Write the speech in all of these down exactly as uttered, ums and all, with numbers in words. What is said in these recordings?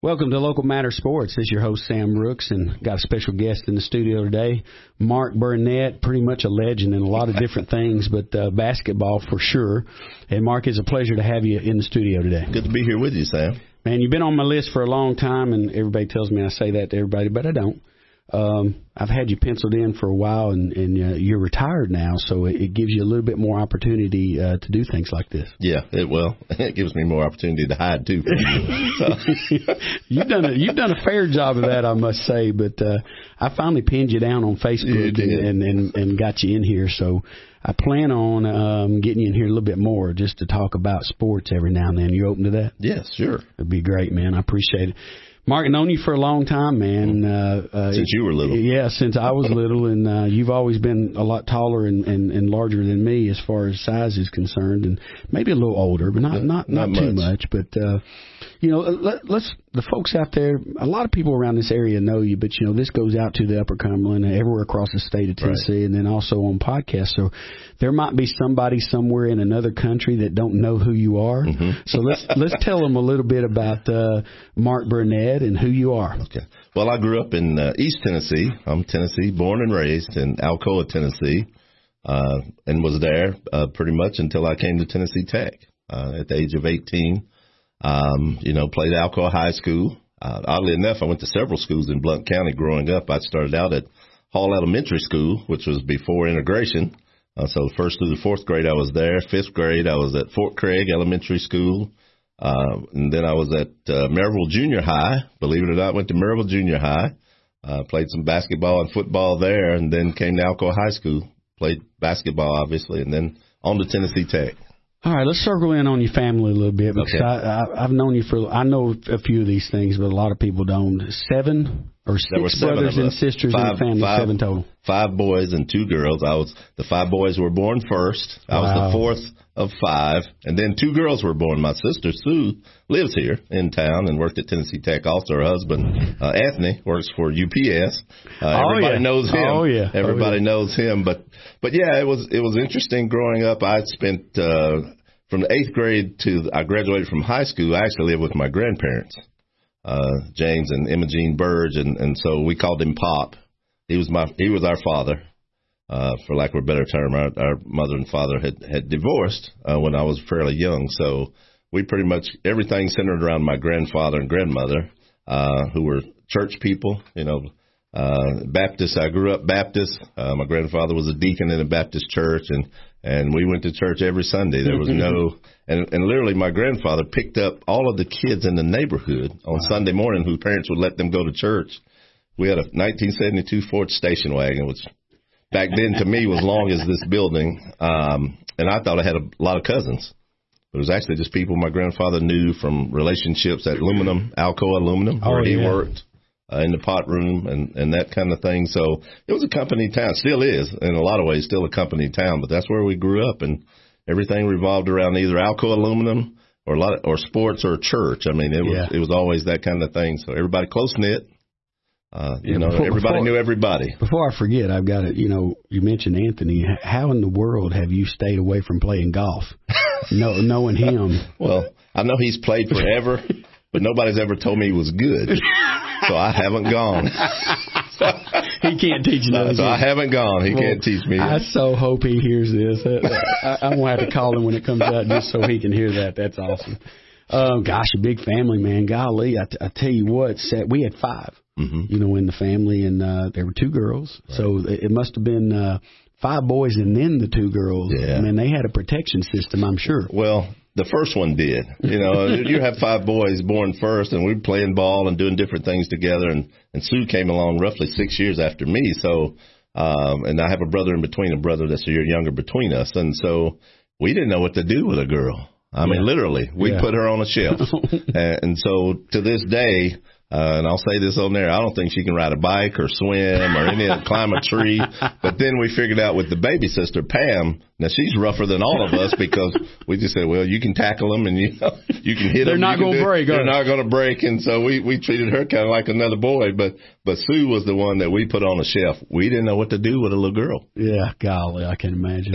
Welcome to Local Matter Sports. This is your host, Sam Brooks, and got a special guest in the studio today, Mark Burnett, pretty much a legend in a lot of different things, but uh, basketball for sure. And, Mark, it's a pleasure to have you in the studio today. Good to be here with you, Sam. Man, you've been on my list for a long time, and everybody tells me I say that to everybody, but I don't. Um, I've had you penciled in for a while, and, and uh, you're retired now, so it, it gives you a little bit more opportunity uh, to do things like this. Yeah, it will. It gives me more opportunity to hide too. So. you've done a you've done a fair job of that, I must say. But uh, I finally pinned you down on Facebook and, and, and and got you in here. So I plan on um, getting you in here a little bit more just to talk about sports every now and then. You open to that? Yes, sure. It'd be great, man. I appreciate it. Mark, I've known you for a long time, man. Uh, uh, since you were little. Yeah, since I was little, and uh, you've always been a lot taller and, and, and larger than me as far as size is concerned, and maybe a little older, but not not, not, not too much. But, uh, you know, let, let's the folks out there, a lot of people around this area know you, but, you know, this goes out to the Upper Cumberland and everywhere across the state of Tennessee, right, and then also on podcasts. So there might be somebody somewhere in another country that don't know who you are. Mm-hmm. So let's let's tell them a little bit about uh, Mark Burnett and who you are. Okay. Well, I grew up in uh, East Tennessee. I'm Tennessee, born and raised in Alcoa, Tennessee, uh, and was there uh, pretty much until I came to Tennessee Tech uh, at the age of eighteen. Um, you know, played Alcoa High School. Uh, oddly enough, I went to several schools in Blount County growing up. I started out at Hall Elementary School, which was before integration. Uh, so the first through the fourth grade I was there. Fifth grade I was at Fort Craig Elementary School. Uh, and then I was at uh, Maryville Junior High. Believe it or not, went to Maryville Junior High. Uh, played some basketball and football there, and then came to Alcoa High School. Played basketball, obviously, and then on to Tennessee Tech. All right, let's circle in on your family a little bit because okay. I, I, I've known you for, I know a few of these things, but a lot of people don't. Seven or six brothers and sisters five, in the family, five, seven total. Five boys and two girls. I was the five boys were born first. I wow. was the fourth of five, and then two girls were born. My sister Sue lives here in town and worked at Tennessee Tech. Also, her husband uh, Anthony works for U P S. Uh, oh, everybody yeah. knows him. Oh yeah, everybody oh, yeah. knows him. But but yeah, it was it was interesting growing up. I spent uh, from the eighth grade to I graduated from high school. I actually lived with my grandparents, uh, James and Imogene Burge, and, and so we called him Pop. He was my he was our father. Uh, for lack of a better term, our, our mother and father had, had divorced uh, when I was fairly young. So we pretty much, everything centered around my grandfather and grandmother, uh, who were church people, you know, uh, Baptist. I grew up Baptist. Uh, my grandfather was a deacon in a Baptist church, and, and we went to church every Sunday. There was no, and, and literally my grandfather picked up all of the kids in the neighborhood on wow. Sunday morning whose parents would let them go to church. We had a nineteen seventy-two Ford station wagon, which back then, to me, was long as this building, um, and I thought I had a lot of cousins. It was actually just people my grandfather knew from relationships at Aluminum, Alcoa Aluminum, oh, where he yeah. worked uh, in the pot room and, and that kind of thing. So it was a company town. Still is, in a lot of ways, still a company town, but that's where we grew up, and everything revolved around either Alcoa Aluminum or a lot of, or sports or church. I mean, it was yeah. it was always that kind of thing. So everybody close-knit. Uh, you yeah, know, before, everybody before, knew everybody. Before I forget, I've got it. You know, you mentioned Anthony. How in the world have you stayed away from playing golf? no, knowing him. Well, I know he's played forever, but nobody's ever told me he was good. So I haven't gone. He can't teach you that. So I haven't gone. He well, can't teach me that. I so hope he hears this. I, I'm going to have to call him when it comes out just so he can hear that. That's awesome. Um, gosh, a big family, man. Golly, I, t- I tell you what, we had five, mm-hmm. you know, in the family, and uh, there were two girls. Right. So it must have been uh, five boys and then the two girls. Yeah. I mean, they had a protection system, I'm sure. Well, the first one did. You know, you have five boys born first, and we were playing ball and doing different things together, and, and Sue came along roughly six years after me. So, um, and I have a brother in between, a brother that's a year younger between us, and so we didn't know what to do with a girl. I mean, yeah. literally, we yeah. put her on a shelf. and, and so to this day, Uh, and I'll say this on there, I don't think she can ride a bike or swim or any climb a tree. But then we figured out with the baby sister, Pam, now she's rougher than all of us because we just said, well, you can tackle them and you know, you can hit They're them. Not gonna do, break, they're not going to break. And so we, we treated her kind of like another boy. But, but Sue was the one that we put on a shelf. We didn't know what to do with a little girl. Yeah, golly, I can imagine.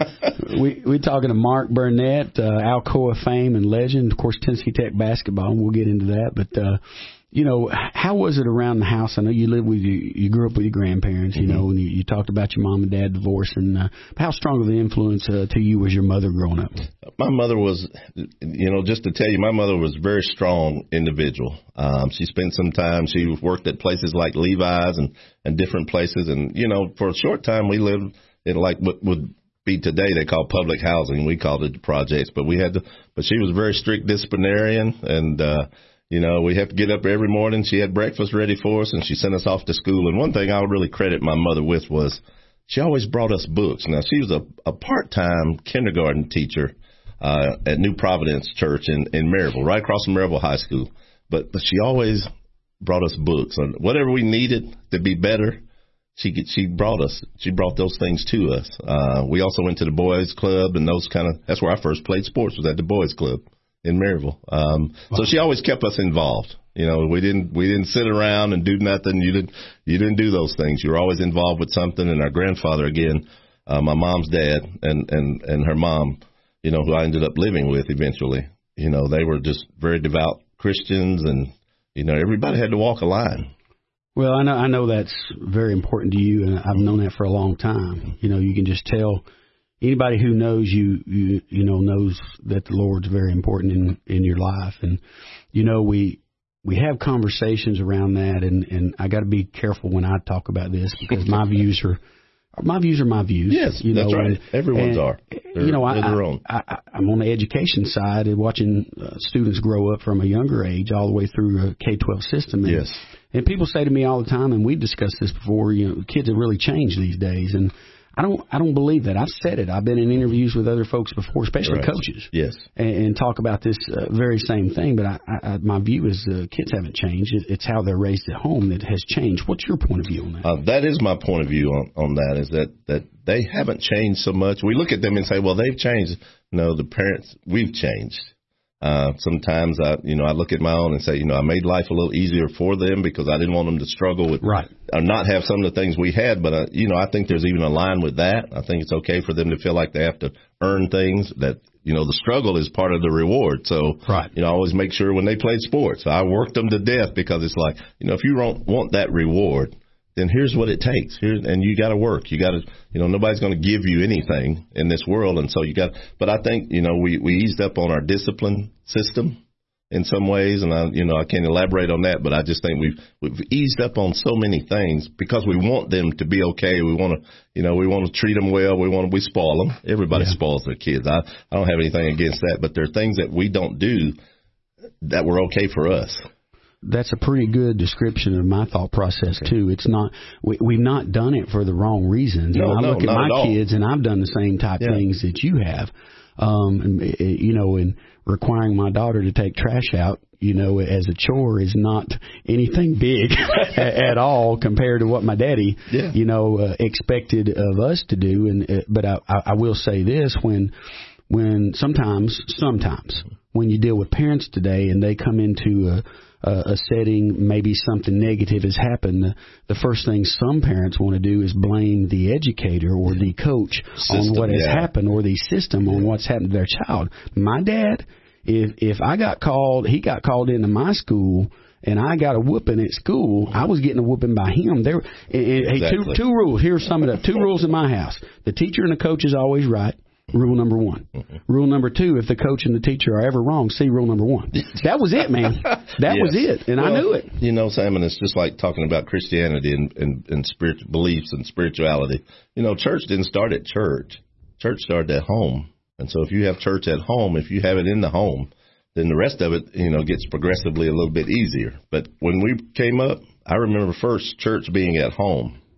we, we're talking to Mark Burnett, uh, Alcoa fame and legend, of course, Tennessee Tech basketball, and we'll get into that. But, uh, you know, how was it around the house? I know you lived with you, you grew up with your grandparents, you mm-hmm. know, and you, you talked about your mom and dad divorce. And uh, how strong of an influence uh, to you was your mother growing up? My mother was, you know, just to tell you, my mother was a very strong individual. Um, she spent some time, she worked at places like Levi's and, and different places. And, you know, for a short time, we lived in like what would be today they call public housing. We called it the projects. But we had to, but she was a very strict disciplinarian. And, uh, you know, we have to get up every morning. She had breakfast ready for us, and she sent us off to school. And one thing I would really credit my mother with was she always brought us books. Now, she was a, a part-time kindergarten teacher uh, at New Providence Church in, in Maryville, right across from Maryville High School. But, but she always brought us books. And whatever we needed to be better, she she brought us. She brought those things to us. Uh, we also went to the boys' club, and those kind of – that's where I first played sports, was at the boys' club in Maryville. Um, wow. So she always kept us involved. You know, we didn't we didn't sit around and do nothing. You didn't you didn't do those things. You were always involved with something. And our grandfather, again, uh, my mom's dad and, and, and her mom, you know, who I ended up living with eventually, you know, they were just very devout Christians, and, you know, everybody had to walk a line. Well, I know I know that's very important to you, and I've known that for a long time. You know, you can just tell. Anybody who knows you, you, you know, knows that the Lord's very important in, in your life. And, you know, we, we have conversations around that, and, and I got to be careful when I talk about this because my views are, my views are my views. Yes, you that's know, right. And, Everyone's and, are. They're, you know, I, their own. I, I, I'm on the education side and watching uh, students grow up from a younger age all the way through a K twelve system. And, yes. And people say to me all the time, and we've discussed this before, you know, kids have really changed these days. And I don't I don't believe that. I've said it. I've been in interviews with other folks before, especially right. coaches. Yes. And, and talk about this uh, very same thing. But I, I, my view is uh, kids haven't changed. It, it's how they're raised at home that has changed. What's your point of view on that? Uh, that is my point of view on, on that, is that, that they haven't changed so much. We look at them and say, well, they've changed. No, the parents, we've changed. Uh, sometimes I, you know, I look at my own and say, you know, I made life a little easier for them because I didn't want them to struggle with, right, or not have some of the things we had. But, uh, you know, I think there's even a line with that. I think it's okay for them to feel like they have to earn things, that, you know, the struggle is part of the reward. So, right. you know, I always make sure when they played sports, I worked them to death because it's like, you know, if you don't want that reward, then here's what it takes. Here, and you got to work. You got to, you know, nobody's going to give you anything in this world. And so you got, but I think, you know, we, we eased up on our discipline system in some ways. And I, you know, I can't elaborate on that, but I just think we've, we've eased up on so many things because we want them to be okay. We want to, you know, we want to treat them well. We want to, we spoil them. Everybody yeah. spoils their kids. I, I don't have anything against that, but there are things that we don't do that were okay for us. That's a pretty good description of my thought process, too. It's not, we, we've not done it for the wrong reasons. No, and I no, look at not my at all. kids, and I've done the same type yeah. things that you have. Um, and, you know, and requiring my daughter to take trash out, you know, as a chore is not anything big at all compared to what my daddy, yeah. you know, uh, expected of us to do. And uh, but I, I will say this, when when sometimes, sometimes when you deal with parents today and they come into a Uh, a setting, maybe something negative has happened, the, the first thing some parents want to do is blame the educator or the coach system, on what has yeah. happened, or the system on what's happened to their child. My dad, if if I got called, he got called into my school, and I got a whooping at school, I was getting a whooping by him. There, exactly. Hey, two, two rules. Here's some of the two rules in my house. The teacher and the coach is always right. Rule number one. Mm-hmm. Rule number two, if the coach and the teacher are ever wrong, see rule number one. That was it, man. That yes. was it, and well, I knew it. You know, Simon, it's just like talking about Christianity and, and, and spiritual beliefs and spirituality. You know, church didn't start at church. Church started at home. And so if you have church at home, if you have it in the home, then the rest of it, you know, gets progressively a little bit easier. But when we came up, I remember first church being at home.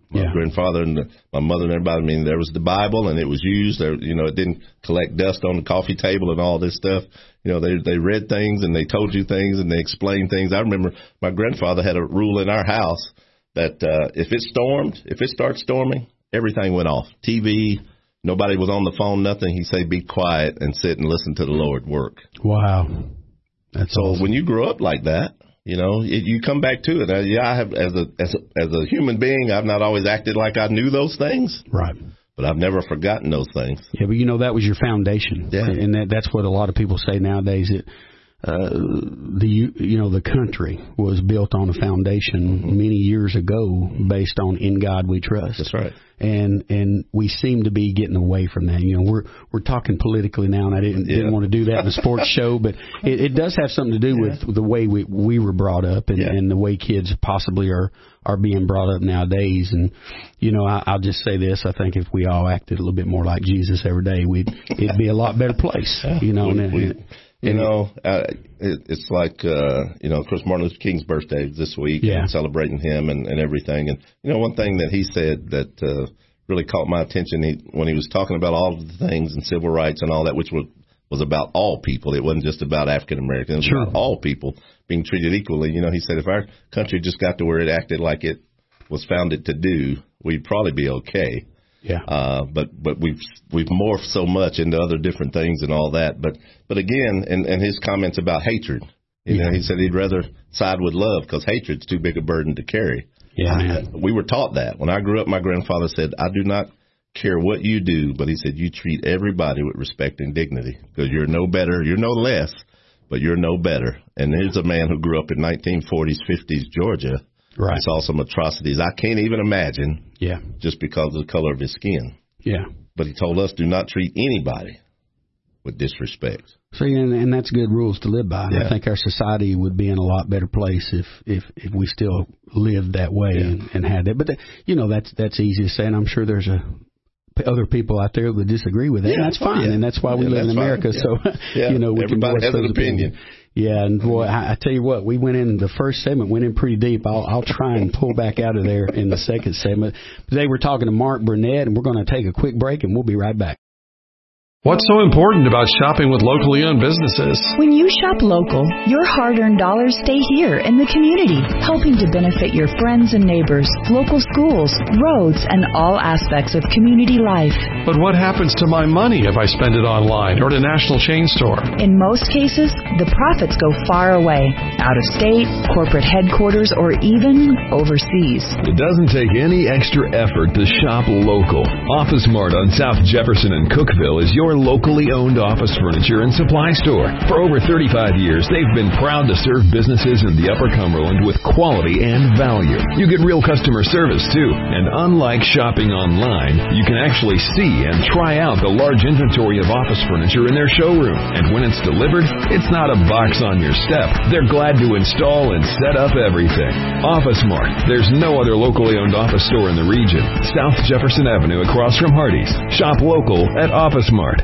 My yeah. grandfather and the, my mother and everybody, I mean, there was the Bible, and it was used. There, you know, it didn't collect dust on the coffee table and all this stuff. You know, they they read things, and they told you things, and they explained things. I remember my grandfather had a rule in our house that uh, if it stormed, if it started storming, everything went off. T V, nobody was on the phone, nothing. He said, be quiet and sit and listen to the Lord work. Wow. That's so awesome. When you grow up like that, you know, it, you come back to it. Uh, yeah, I have as a, as a as a human being, I've not always acted like I knew those things. Right. But I've never forgotten those things. Yeah, but you know that was your foundation. Yeah. And that, that's what a lot of people say nowadays. That uh, the you know the country was built on a foundation mm-hmm. many years ago based on "In God We Trust." That's right. And and we seem to be getting away from that. You know, we're we're talking politically now, and I didn't yeah. didn't want to do that in a sports show, but it, it does have something to do yeah. with the way we we were brought up, and, yeah. and the way kids possibly are are being brought up nowadays. And you know, I, I'll just say this: I think if we all acted a little bit more like Jesus every day, we'd it'd be a lot better place. You know, we, and, we, and, you know, uh, it, it's like uh, you know, of course, Martin Luther King's birthday is this week, yeah. and celebrating him and, and everything. And you know, one thing that he said that uh, really caught my attention he, when he was talking about all of the things and civil rights and all that, which was was about all people. It wasn't just about African Americans. It was sure. about all people being treated equally. You know, he said if our country just got to where it acted like it was founded to do, we'd probably be okay. Yeah. Uh, but but we've we've morphed so much into other different things and all that. But but again, and, and his comments about hatred. You yeah. know, he said he'd rather side with love because hatred's too big a burden to carry. Yeah, I, man. We were taught that. When I grew up, my grandfather said, I do not care what you do, but he said, you treat everybody with respect and dignity because you're no better, you're no less, but you're no better. And here's a man who grew up in nineteen forties, fifties Georgia. Right. And saw some atrocities I can't even imagine. Yeah. Just because of the color of his skin. Yeah. But he told us, do not treat anybody with disrespect. See, and, and that's good rules to live by. Yeah. I think our society would be in a lot better place if if, if we still lived that way yeah. and, and had that. But, the, you know, that's that's easy to say, and I'm sure there's a other people out there that disagree with that, yeah. and that's fine, oh, yeah. and that's why we yeah, live in America. Yeah. So, yeah. you know, we Everybody can has an opinion. opinion. Yeah, and boy, I, I tell you what, we went in the first segment, went in pretty deep. I'll, I'll try and pull back out of there in the second segment. Today we're talking to Mark Burnett, and we're going to take a quick break, and we'll be right back. What's so important about shopping with locally owned businesses? When you shop local, your hard-earned dollars stay here in the community, helping to benefit your friends and neighbors, local schools, roads, and all aspects of community life. But what happens to my money if I spend it online or at a national chain store? In most cases, the profits go far away, out of state, corporate headquarters, or even overseas. It doesn't take any extra effort to shop local. Office Mart on South Jefferson and Cookeville is your locally owned office furniture and supply store. For over thirty-five years, they've been proud to serve businesses in the Upper Cumberland with quality and value. You get real customer service, too. And unlike shopping online, you can actually see and try out the large inventory of office furniture in their showroom. And when it's delivered, it's not a box on your step. They're glad to install and set up everything. Office Mart. There's no other locally owned office store in the region. South Jefferson Avenue across from Hardee's. Shop local at Office Mart.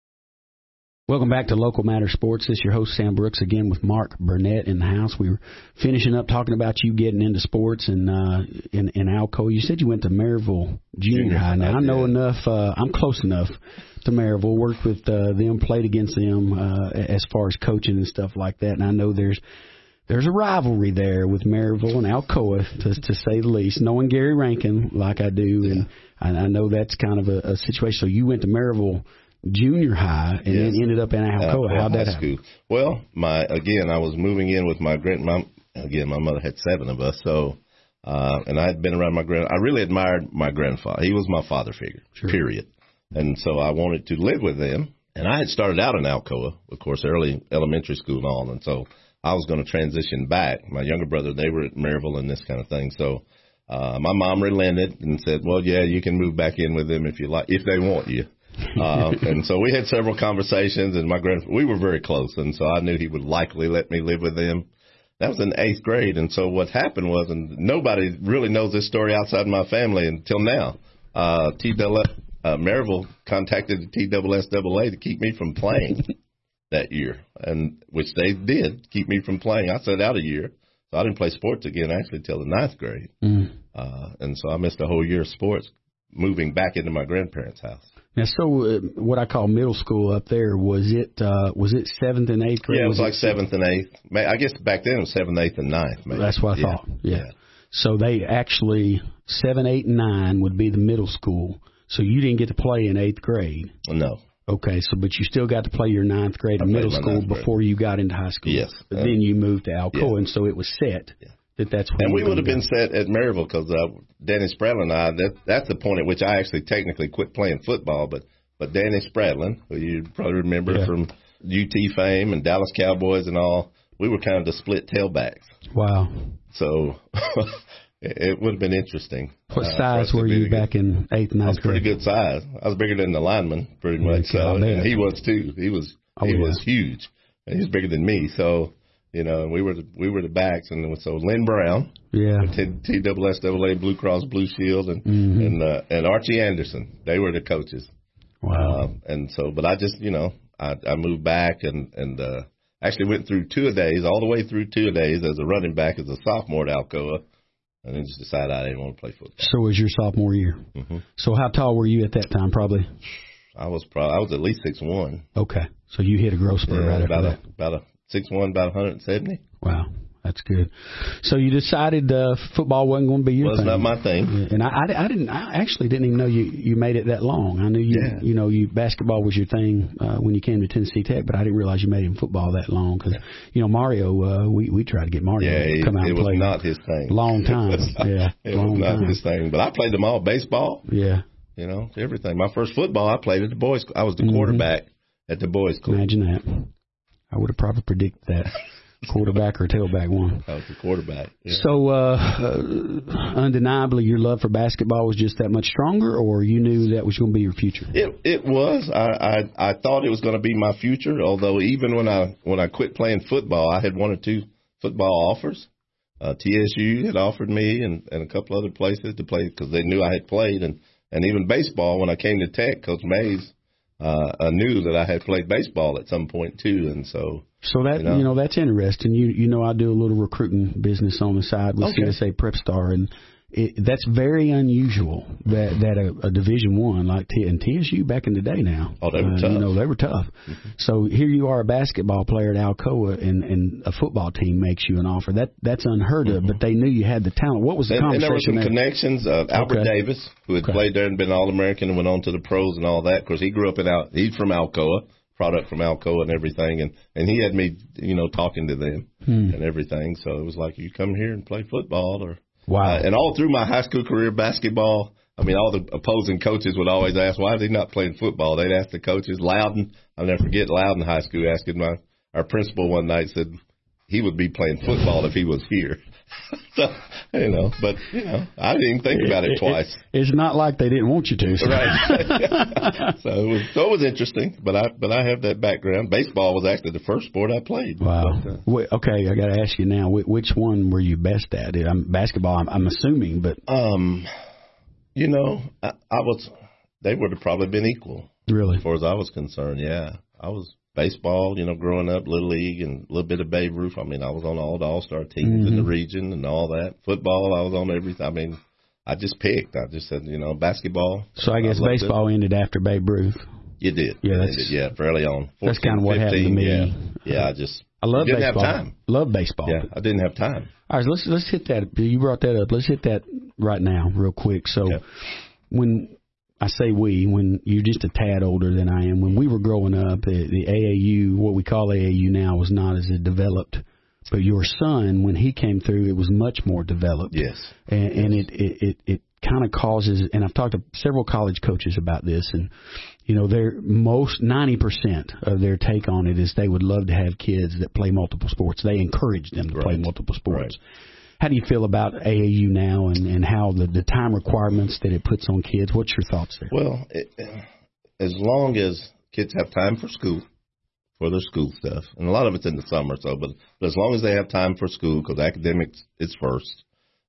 Welcome back to Local Matter Sports. This is your host, Sam Brooks, again with Mark Burnett in the house. We were finishing up talking about you getting into sports and uh, in, in Alcoa. You said you went to Maryville Junior, Junior High. Now, I know enough. Uh, I'm close enough to Maryville, worked with uh, them, played against them uh, as far as coaching and stuff like that. And I know there's there's a rivalry there with Maryville and Alcoa, to, to say the least. Knowing Gary Rankin like I do, and I, I know that's kind of a, a situation. So you went to Maryville Junior High and yes. then ended up in Alcoa. Uh, How'd that high happen? School. Well, my again, I was moving in with my grand. My, again, my mother had seven of us, so uh, and I had been around my grand. I really admired my grandfather. He was my father figure. Sure. Period. And so I wanted to live with them. And I had started out in Alcoa, of course, early elementary school and all. And so I was going to transition back. My younger brother, they were at Maryville and this kind of thing. So uh, my mom relented and said, "Well, yeah, you can move back in with them if you like, if they want you." uh, and so we had several conversations, and my grand we were very close, and so I knew he would likely let me live with them. That was in eighth grade, and so what happened was, and nobody really knows this story outside my family until now. Uh, T double uh, Maryville contacted the T double S double A to keep me from playing that year, and which they did keep me from playing. I sat out a year, So I didn't play sports again actually till the ninth grade. Mm. Uh, and so I missed a whole year of sports moving back into my grandparents' house. Now, so uh, what I call middle school up there, was it uh, was it seventh and eighth grade? Yeah, it was, was like it seventh and eighth. I guess back then it was seventh, eighth, and ninth. Maybe. That's what I yeah. thought. Yeah. yeah. So they actually, seven, eight, and nine would be the middle school. So you didn't get to play in eighth grade. No. Okay, so but you still got to play your ninth grade in middle school before you got into high school. Yes. But uh, then you moved to Alcoa, yeah. and so it was set. Yeah. That that's what and we would have go. been set at Maryville because uh, Danny Spradlin and I, that, that's the point at which I actually technically quit playing football. But, but Danny Spradlin, who you probably remember yeah. from U T fame and Dallas Cowboys and all, we were kind of the split tailbacks. Wow. So it, it would have been interesting. What uh, size were you back in eighth and ninth grade? I was pretty good size. I was bigger than the lineman, pretty much. So, and he was too. He was oh, he yeah. was huge. And he was bigger than me. So, you know, we were the, we were the backs, and so Lynn Brown, yeah, T W S A A Blue Cross Blue Shield, and mm-hmm. and uh, and Archie Anderson, they were the coaches. Wow. Um, and so, but I just, you know, I, I moved back and and uh, actually went through two a days, all the way through two a days as a running back as a sophomore at Alcoa, and then just decided I didn't want to play football. So it was your sophomore year. Mm-hmm. So how tall were you at that time? Probably. I was probably I was at least six one. Okay, so you hit a growth spurt yeah, right about after a, that. About a six one, about one seventy. Wow, that's good. So you decided uh, football wasn't going to be your well, thing. Well, it's not my thing. Yeah. And I, I, I didn't. I actually didn't even know you, you made it that long. I knew you. Yeah. You know, you basketball was your thing uh, when you came to Tennessee Tech, but I didn't realize you made it in football that long. Because yeah. you know Mario, uh, we we tried to get Mario yeah, to come out it and play. It was not his thing. Long time. not, yeah, it long was not time. his thing. But I played them all. Baseball. Yeah. You know, everything. My first football, I played at the boys. I was the mm-hmm. quarterback at the boys' club. Imagine that. I would have probably predicted that. Quarterback or tailback one. I was the quarterback. Yeah. So, uh, uh, undeniably, your love for basketball was just that much stronger, or you knew that was going to be your future? It it was. I I, I thought it was going to be my future. Although even when I when I quit playing football, I had one or two football offers. Uh, T S U had offered me, and, and a couple other places to play because they knew I had played, and, and even baseball. When I came to Tech, Coach Mays uh, I knew that I had played baseball at some point too, and so. So that you know, you know that's interesting. You you know I do a little recruiting business on the side with okay. C S A Prep Star, and it, that's very unusual that that a, a Division One like T and T S U back in the day now. Oh, they were uh, tough. You know they were tough. Mm-hmm. So here you are, a basketball player at Alcoa, and, and a football team makes you an offer. That that's unheard of. Mm-hmm. But they knew you had the talent. What was the and, conversation? And there were some there? connections. Uh, Albert okay. Davis, who had okay. played there and been All American and went on to the pros and all that. Of course, he grew up in Al. He's from Alcoa. Product from Alcoa and everything, and, and he had me, you know, talking to them hmm. and everything. So it was like, you come here and play football, or wow. Uh, and all through my high school career, basketball. I mean, all the opposing coaches would always ask, why is he not playing football? They'd ask the coaches. Loudon, I'll never forget Loudon High School asking my our principal one night, said he would be playing football if he was here. So, you know, but, you know, I didn't even think about it, it twice. It, it's not like they didn't want you to. So. Right. so, it was, so it was interesting, but I but I have that background. Baseball was actually the first sport I played. Wow. But, uh, Wait, okay, I got to ask you now, which one were you best at? I'm, basketball, I'm, I'm assuming, but. Um, you know, I, I was, they would have probably been equal. Really? As far as I was concerned, yeah. I was. Baseball, you know, growing up, Little League, and a little bit of Babe Ruth. I mean, I was on all the All-Star teams mm-hmm. in the region and all that. Football, I was on everything. I mean, I just picked. I just said, you know, basketball. So I guess I baseball it. ended after Babe Ruth. You did. Yeah, that's, ended, yeah, fairly on. fourteen, that's kind of what fifteen, happened to me. Yeah, yeah I just I love didn't baseball. have time. Love baseball. Yeah, I didn't have time. All right, let's let's hit that. You brought that up. Let's hit that right now, real quick. So yeah. when I say we, when you're just a tad older than I am, when we were growing up, the, the A A U, what we call A A U now, was not as developed. But your son, when he came through, it was much more developed. Yes. And, yes. and it, it, it, it kind of causes, and I've talked to several college coaches about this, and, you know, they're most, ninety percent of their take on it is they would love to have kids that play multiple sports. They encourage them to right. play multiple sports. Right. How do you feel about A A U now, and, and how the, the time requirements that it puts on kids? What's your thoughts there? Well, it, as long as kids have time for school, for their school stuff, and a lot of it's in the summer, so but, but as long as they have time for school, because academics is first,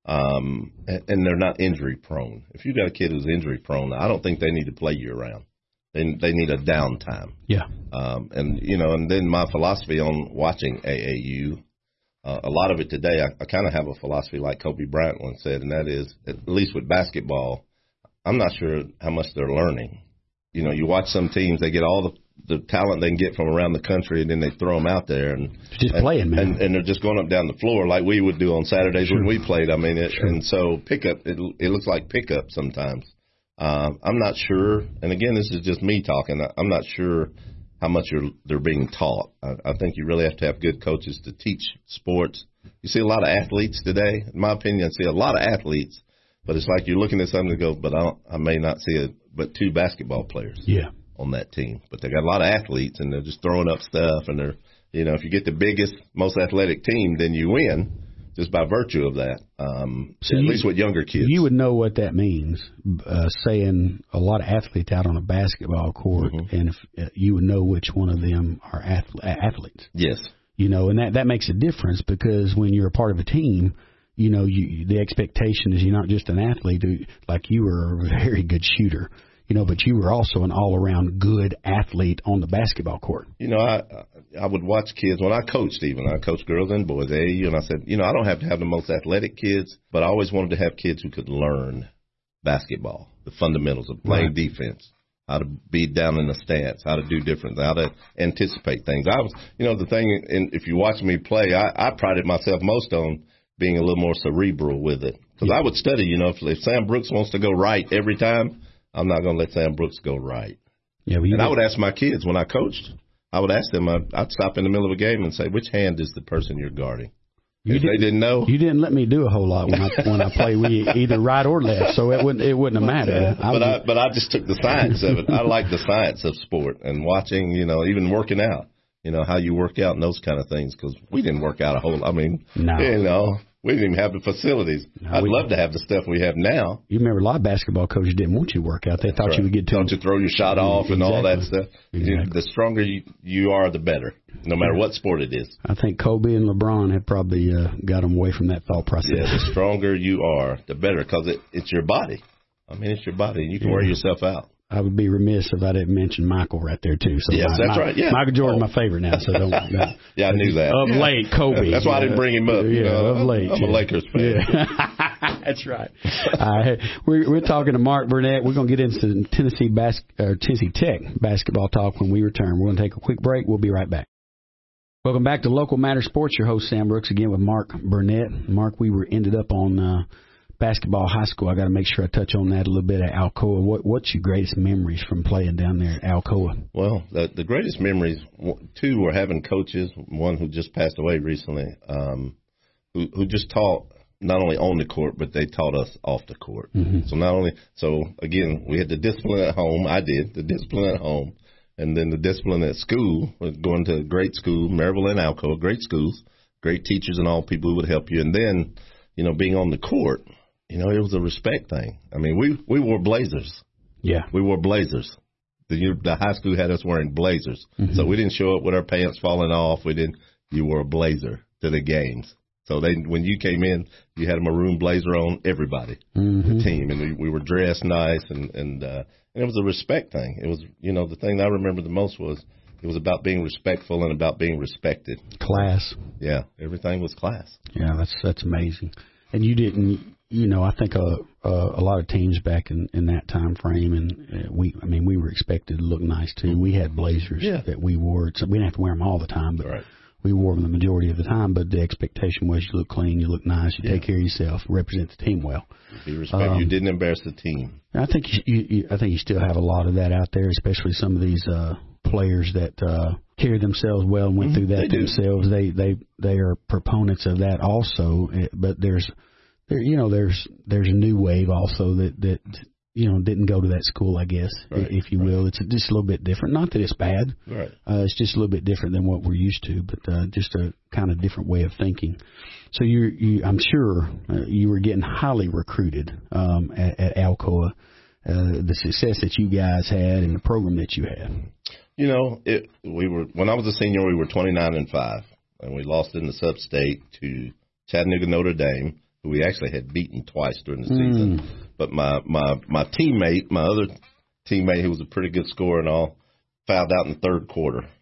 um, and, and they're not injury prone. If you got a kid who's injury prone, I don't think they need to play year round. They they need a downtime. Yeah. Um, and you know, and then my philosophy on watching A A U. uh, a lot of it today, I, I kind of have a philosophy like Kobe Bryant once said, and that is, at least with basketball, I'm not sure how much they're learning. You know, you watch some teams, they get all the the talent they can get from around the country, and then they throw them out there and just and, playing, man. And, and they're just going up down the floor like we would do on Saturdays sure. when we played. I mean, it, sure. and so pickup, it, it looks like pickup sometimes. Uh, I'm not sure, and again, this is just me talking. I'm not sure how much you're, they're being taught. I, I think you really have to have good coaches to teach sports. You see a lot of athletes today. In my opinion, I see a lot of athletes, but it's like you're looking at something to go, but I, don't, I may not see it, but two basketball players. Yeah. On that team, but they got a lot of athletes, and they're just throwing up stuff. And they're, you know, if you get the biggest, most athletic team, then you win just by virtue of that. Um, so at you, least with younger kids, you would know what that means. Uh, saying a lot of athletes out on a basketball court, mm-hmm. and if uh, you would know which one of them are ath- athletes. Yes, you know, and that that makes a difference because when you're a part of a team. You know, you, the expectation is you're not just an athlete. Like you were a very good shooter. You know, but you were also an all-around good athlete on the basketball court. You know, I I would watch kids when I coached even. I coached girls and boys at A A U, and I said, you know, I don't have to have the most athletic kids, but I always wanted to have kids who could learn basketball, the fundamentals of playing right. defense, how to be down in the stance, how to do different, how to anticipate things. I was, you know, the thing, and if you watch me play, I, I prided myself most on being a little more cerebral with it. Because yeah. I would study, you know, if, if Sam Brooks wants to go right every time, I'm not going to let Sam Brooks go right. Yeah, well, and I would ask my kids when I coached, I would ask them, I'd, I'd stop in the middle of a game and say, which hand is the person you're guarding? You if did, they didn't know. You didn't let me do a whole lot when I when I played with you, either right or left, so it wouldn't it wouldn't have mattered. Yeah, but I, I but I just took the science of it. I like the science of sport and watching, you know, even working out, you know, how you work out and those kind of things, because we didn't work out a whole. I mean, no. you know. We didn't even have the facilities. No, I'd love to have the stuff we have now. You remember a lot of basketball coaches didn't want you to work out. They That's thought right. you would get to Don't you throw your shot off exactly. and all that stuff. Exactly. The stronger you, you are, the better, no matter what sport it is. I think Kobe and LeBron have probably uh, got them away from that thought process. Yeah, the stronger you are, the better, because it, it's your body. I mean, it's your body, and you can yeah. wear yourself out. I would be remiss if I didn't mention Michael right there, too. So yes, my, that's my, right. Yeah. Michael Jordan's oh. my favorite now, so don't. don't yeah, I knew that. Of yeah. late, Kobe. That's why I didn't bring him up. Yeah, you know, of late. I'm yeah. a Lakers fan. Yeah. That's right. uh, we're, we're talking to Mark Burnett. We're going to get into Tennessee bas- uh, Tennessee Tech basketball talk when we return. We're going to take a quick break. We'll be right back. Welcome back to Local Matter Sports. Your host, Sam Brooks, again with Mark Burnett. Mark, we were ended up on uh, basketball high school. I got to make sure I touch on that a little bit at Alcoa. What, what's your greatest memories from playing down there at Alcoa? Well, the, the greatest memories, two were having coaches, one who just passed away recently, um, who, who just taught not only on the court, but they taught us off the court. Mm-hmm. So not only, so again, we had the discipline at home. I did, the discipline at home. And then the discipline at school, going to a great school, Maryville and Alcoa, great schools, great teachers and all people who would help you. And then, you know, being on the court, you know, it was a respect thing. I mean, we, we wore blazers. Yeah. We wore blazers. The, the high school had us wearing blazers. Mm-hmm. So we didn't show up with our pants falling off. We didn't. You wore a blazer to the games. So they, when you came in, you had a maroon blazer on, everybody, mm-hmm. the team. And we, we were dressed nice, and, and, uh, and it was a respect thing. It was, you know, the thing that I remember the most was it was about being respectful and about being respected. Class. Yeah, everything was class. Yeah, that's that's amazing. And you didn't, you know, I think a a, a lot of teams back in, in that time frame, and uh, we, I mean, we were expected to look nice too. We had blazers yeah. that we wore. So we didn't have to wear them all the time, but. Right. We wore them the majority of the time, but the expectation was you look clean, you look nice, you yeah. take care of yourself, represent the team well. Be respectful. Um, you didn't embarrass the team. I think you, you, you, I think you still have a lot of that out there, especially some of these uh, players that uh, carry themselves well and went mm-hmm. through that they themselves. They they they are proponents of that also. But there's there you know there's there's a new wave also that that. you know, didn't go to that school, I guess, right, if you right. will. It's just a little bit different. Not that it's bad. Right. Uh, it's just a little bit different than what we're used to, but uh, just a kind of different way of thinking. So you're, you, I'm sure uh, you were getting highly recruited um, at, at Alcoa. Uh, the success that you guys had and the program that you had. You know, it, we were when I was a senior, we were twenty-nine and five, and we lost in the sub-state to Chattanooga Notre Dame, who we actually had beaten twice during the season. Mm. But my, my, my teammate, my other teammate, who was a pretty good scorer and all, fouled out in the third quarter.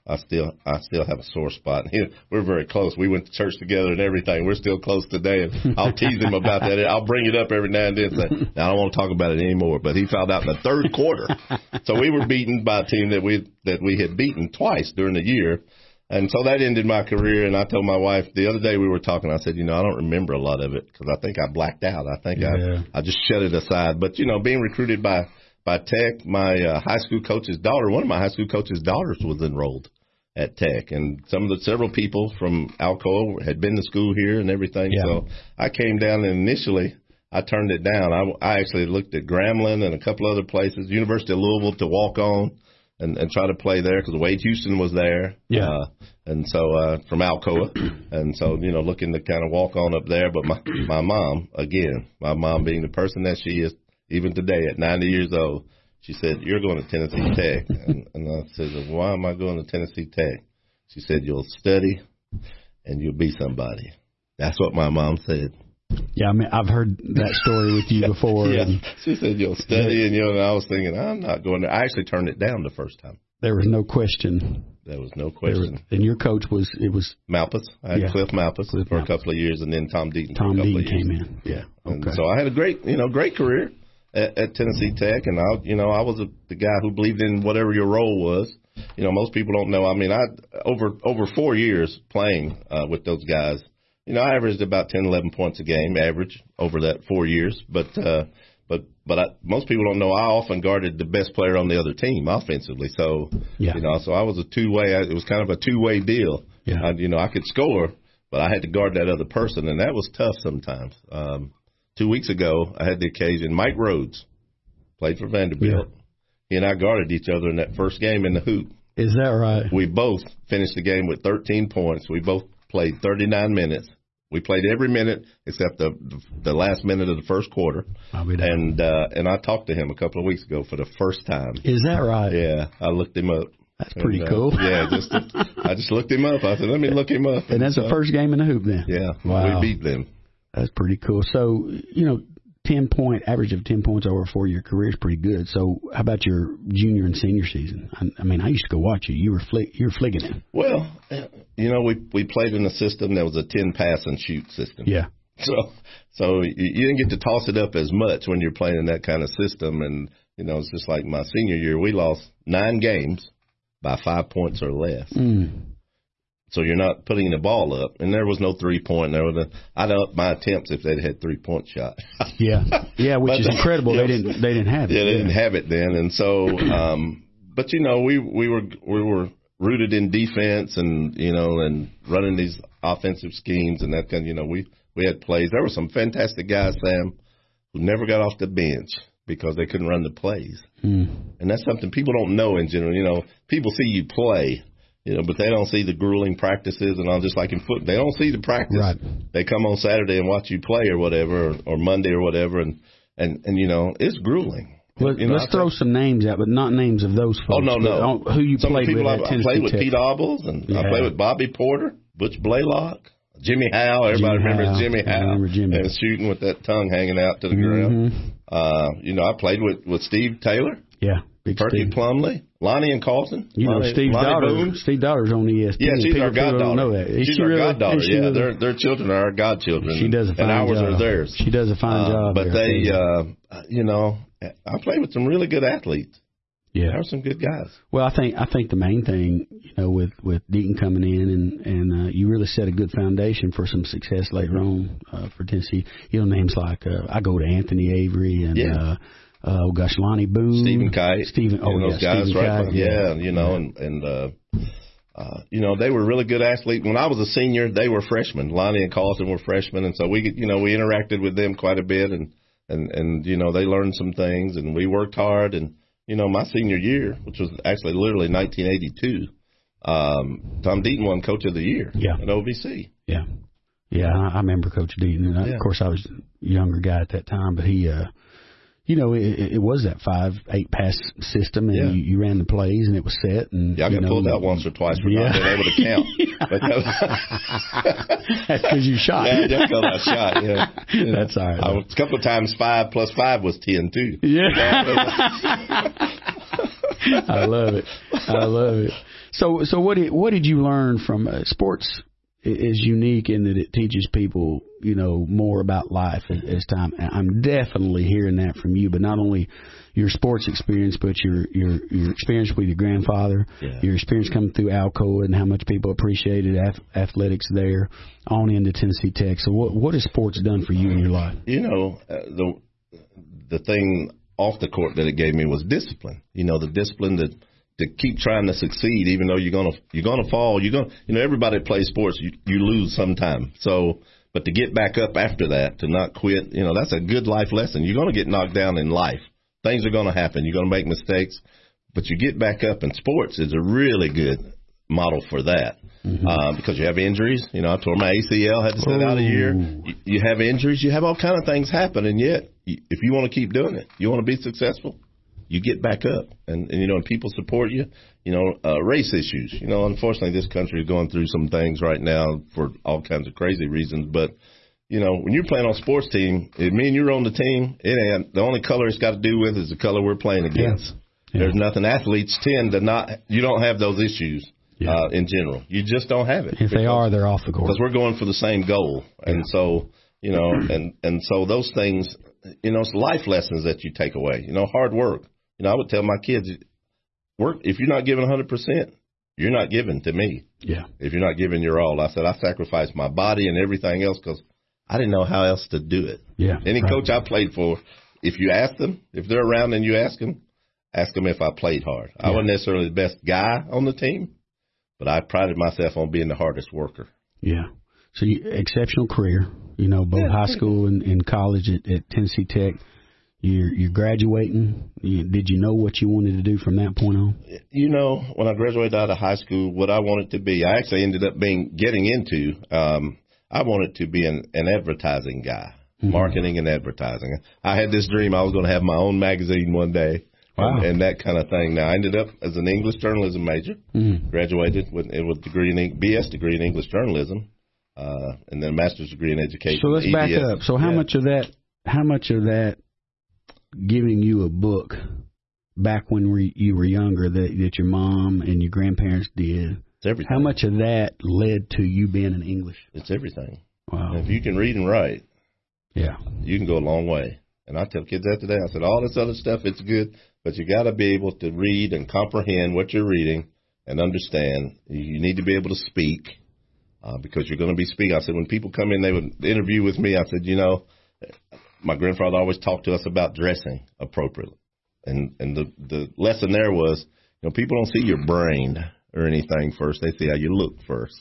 I still I still have a sore spot. He, we're very close. We went to church together and everything. We're still close today. And I'll tease him about that. I'll bring it up every now and then and say, I don't want to talk about it anymore. But he found out in the third quarter. So we were beaten by a team that we that we had beaten twice during the year. And so that ended my career. And I told my wife the other day we were talking, I said, you know, I don't remember a lot of it because I think I blacked out. I think yeah. I, I just shut it aside. But, you know, being recruited by, by Tech, my uh, high school coach's daughter, one of my high school coach's daughters was enrolled at Tech. And some of the several people from Alcoa had been to school here and everything. Yeah. So I came down and initially I turned it down. I, I actually looked at Grambling and a couple other places, University of Louisville to walk on. And, and try to play there because Wade Houston was there. Yeah. Uh, and so uh, from Alcoa. And so, you know, looking to kind of walk on up there. But my, my mom, again, my mom being the person that she is, even today at ninety years old, she said, you're going to Tennessee Tech. And, and I said, well, why am I going to Tennessee Tech? She said, you'll study and you'll be somebody. That's what my mom said. Yeah, I mean, I've heard that story with you yeah, before. Yeah. And she said, you'll study, yeah. and, you know, and I was thinking, I'm not going there. I actually turned it down the first time. There was no question. There was no question. Was, and your coach was, it was? Malpas. I had yeah. Cliff Malpas Cliff for Malpas. a couple of years, and then Tom Deaton Tom for a couple Deaton of years. came in. Yeah. Okay. And so I had a great, you know, great career at, at Tennessee Tech, and I, you know, I was a, the guy who believed in whatever your role was. You know, most people don't know. I mean, I over over four years playing uh, with those guys. You know, I averaged about ten, eleven points a game, average over that four years. But uh, but but I, most people don't know I often guarded the best player on the other team offensively. So yeah. you know, so I was a two way. It was kind of a two way deal. Yeah. I, you know, I could score, but I had to guard that other person, and that was tough sometimes. Um, two weeks ago, I had the occasion. Mike Rhodes played for Vanderbilt. Yeah. He and I guarded each other in that first game in the hoop. Is that right? We both finished the game with thirteen points. We both played thirty-nine minutes. We played every minute except the the last minute of the first quarter. And uh, and I talked to him a couple of weeks ago for the first time. Is that right? Yeah, I looked him up. That's pretty and, uh, cool. Yeah, just I just looked him up. I said, let me look him up. And, and that's so, the first game in the hoop then? Yeah, wow. We beat them. That's pretty cool. So, you know, ten point average of ten points over a four year career is pretty good. So, how about your junior and senior season? I, I mean, I used to go watch you. You were flick, you were flicking it. Well, you know, we we played in a system that was a ten pass and shoot system. Yeah. So, so you, you didn't get to toss it up as much when you're playing in that kind of system. And you know, it's just like my senior year, we lost nine games by five points or less. Mm. So you're not putting the ball up, and there was no three point. There was a, I'd up my attempts if they'd had three point shot. yeah, yeah, which but, is incredible. They didn't, they didn't have it. Yeah, they yeah. didn't have it then, and so, um, but you know, we we were we were rooted in defense, and you know, and running these offensive schemes, and that kind. You know, we we had plays. There were some fantastic guys, Sam, who never got off the bench because they couldn't run the plays, mm. and that's something people don't know in general. You know, people see you play. You know, but they don't see the grueling practices and all, just like in football. They don't see the practice. Right. They come on Saturday and watch you play or whatever, or, or Monday or whatever, and, and, and, you know, it's grueling. Well, you know, let's throw some names out, but not names of those folks. Oh, no, no. Who you some played people with I, at Tennessee I played with Tech. Pete Obbles, and yeah. I played with Bobby Porter, Butch Blaylock, Jimmy Howe. Everybody Jimmy remembers Howe. Jimmy Howe. I remember Jimmy. And shooting with that tongue hanging out to the mm-hmm. ground. Uh, you know, I played with, with Steve Taylor. Yeah. Big Perky Steve. Plumley, Lonnie and Carlson. You know, Lonnie, Steve's Lonnie daughter. Boone. Steve daughter's on E S P N. Yeah, she's People, our goddaughter. Don't know that. Is she's she our really, goddaughter. she Yeah, really? their their children are our godchildren. She does a fine and ours job. are theirs. She does a fine uh, job. But there. they, uh, you know, I played with some really good athletes. Yeah, there are some good guys. Well, I think I think the main thing, you know, with with Deaton coming in and and uh, you really set a good foundation for some success later on uh, for Tennessee. You know, names like uh, I go to Anthony Avery and. Yeah. Uh, Uh, oh gosh, Lonnie Boone, Stephen Kite, Stephen, oh those yeah, guys, Stephen right? Kite, yeah, yeah, you know, yeah. and and uh, uh, you know, they were really good athletes. When I was a senior, they were freshmen. Lonnie and Carlson were freshmen, and so we, you know, we interacted with them quite a bit, and and and you know, they learned some things, and we worked hard. And you know, my senior year, which was actually literally nineteen eighty-two, um, Tom Deaton won Coach of the Year yeah. at O V C. Yeah, yeah, I, I remember Coach Deaton, and I, yeah. of course I was a younger guy at that time, but he. Uh, You know, it, it was that five, eight pass system, and yeah. you, you ran the plays, and it was set. And yeah, I got you know, pulled out once or twice for yeah. not being able to count. That's because you shot. Yeah, just because I shot. Yeah, yeah. That's all right. I was, a couple of times five plus five was ten too. Yeah, I love it. I love it. So, so what did what did you learn from uh, sports? Is unique in that it teaches people, you know, more about life as, as time. I'm definitely hearing that from you, but not only your sports experience, but your your your experience with your grandfather, yeah. your experience coming through Alcoa and how much people appreciated ath- athletics there, on into Tennessee Tech. So, what what has sports done for you in your life? You know, uh, the the thing off the court that it gave me was discipline. You know, the discipline that. To keep trying to succeed, even though you're gonna you're gonna fall, you're gonna you know everybody that plays sports, you, you lose sometime. So, but to get back up after that, to not quit, you know that's a good life lesson. You're gonna get knocked down in life. Things are gonna happen. You're gonna make mistakes, but you get back up. And sports is a really good model for that mm-hmm. uh, because you have injuries. You know, I tore my A C L, had to sit oh. out a year. You, you have injuries. You have all kind of things happen, and yet if you want to keep doing it, you want to be successful. You get back up, and, and you know, and people support you. You know, uh, race issues. You know, unfortunately, this country is going through some things right now for all kinds of crazy reasons. But you know, when you're playing on a sports team, if me and you're on the team, it ain't the only color it's got to do with is the color we're playing against. Yeah. Yeah. There's nothing. Athletes tend to not. You don't have those issues yeah. uh, in general. You just don't have it. If because, they are, they're off the court because we're going for the same goal, and yeah. so you know, and and so those things, you know, it's life lessons that you take away. You know, hard work. You know, I would tell my kids, work. If you're not giving one hundred percent, you're not giving to me. Yeah. If you're not giving your all. I said I sacrificed my body and everything else because I didn't know how else to do it. Yeah. Any right. coach I played for, if you ask them, if they're around and you ask them, ask them if I played hard. Yeah. I wasn't necessarily the best guy on the team, but I prided myself on being the hardest worker. Yeah. So you, exceptional career, you know, both yeah, high school and, and college at, at Tennessee Tech. You're, you're graduating. You, did you know what you wanted to do from that point on? You know, when I graduated out of high school, what I wanted to be, I actually ended up being getting into, um, I wanted to be an, an advertising guy, mm-hmm. marketing and advertising. I had this dream I was going to have my own magazine one day. Wow. And, and that kind of thing. Now, I ended up as an English journalism major, mm-hmm. graduated with, with a degree in, B S degree in English journalism, uh, and then a master's degree in education. So let's E D S. back up. So how yeah. much of that, how much of that, giving you a book back when we, you were younger that, that your mom and your grandparents did, it's everything. How much of that led to you being an English? It's everything. Wow. And if you can read and write, yeah, you can go a long way. And I tell kids that today. I said, all this other stuff, it's good, but you got to be able to read and comprehend what you're reading and understand. You need to be able to speak uh, because you're going to be speaking. I said, when people come in, they would interview with me. I said, you know, my grandfather always talked to us about dressing appropriately. And and the, the lesson there was, you know, people don't see your brain or anything first. They see how you look first.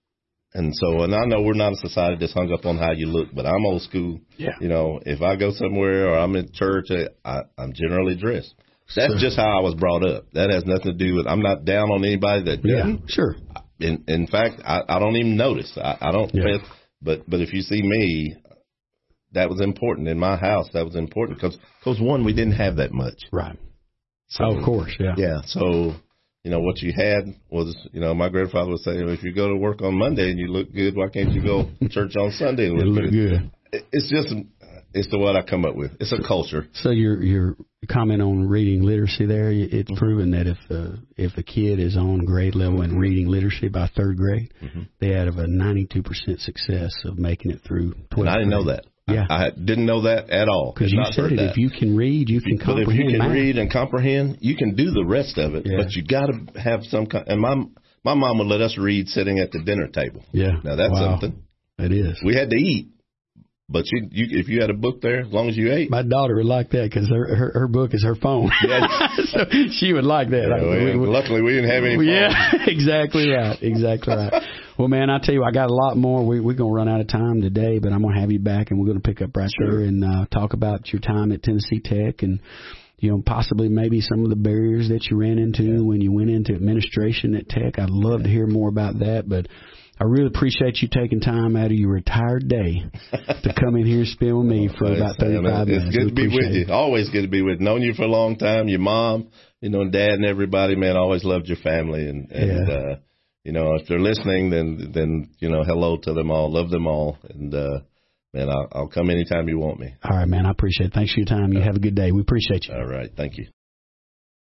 And so, and I know we're not a society that's hung up on how you look, but I'm old school. Yeah. You know, if I go somewhere or I'm in church, I, I'm generally dressed. That's sure. just how I was brought up. That has nothing to do with, I'm not down on anybody that yeah, didn't. Sure. In, in fact, I, I don't even notice. I, I don't. Yeah. But, but if you see me, that was important in my house. That was important because, because one, we didn't have that much. Right. So, oh, of course, yeah. Yeah. So, you know, what you had was, you know, my grandfather would say, if you go to work on Monday and you look good, why can't you go to church on Sunday and look, look good? good? It's just, it's the what I come up with. It's a culture. So your your comment on reading literacy there, it's mm-hmm. proven that if uh, if a kid is on grade level in reading literacy by third grade, mm-hmm. they have a ninety-two percent success of making it through twelfth grade. I didn't know that. Yeah. I, I didn't know that at all. Because you said it, that. If you can read, you can but comprehend. But if you can math. read and comprehend, you can do the rest of it. Yeah. But you got to have some kind. And my my mom would let us read sitting at the dinner table. Yeah. Now that's wow. something. It is. We had to eat, but you, you if you had a book there, as long as you ate. My daughter would like that because her, her her book is her phone. Yeah. So she would like that. Yeah, well, we, luckily, we didn't have any. Yeah. Exactly right. Exactly right. Well, man, I tell you, I got a lot more. We, we're going to run out of time today, but I'm going to have you back, and we're going to pick up right sure. there and uh, talk about your time at Tennessee Tech and, you know, possibly maybe some of the barriers that you ran into yeah. when you went into administration at Tech. I'd love yeah. to hear more about that, but I really appreciate you taking time out of your retired day to come in here and spend with me for about thirty-five minutes. It's good to be with you. It. Always good to be with you. Known you for a long time. Your mom, you know, and dad and everybody, man, always loved your family. And, and yeah. uh, you know, if they're listening, then, then you know, hello to them all. Love them all. And, uh, man, I'll, I'll come anytime you want me. All right, man. I appreciate it. Thanks for your time. You have a good day. We appreciate you. All right. Thank you.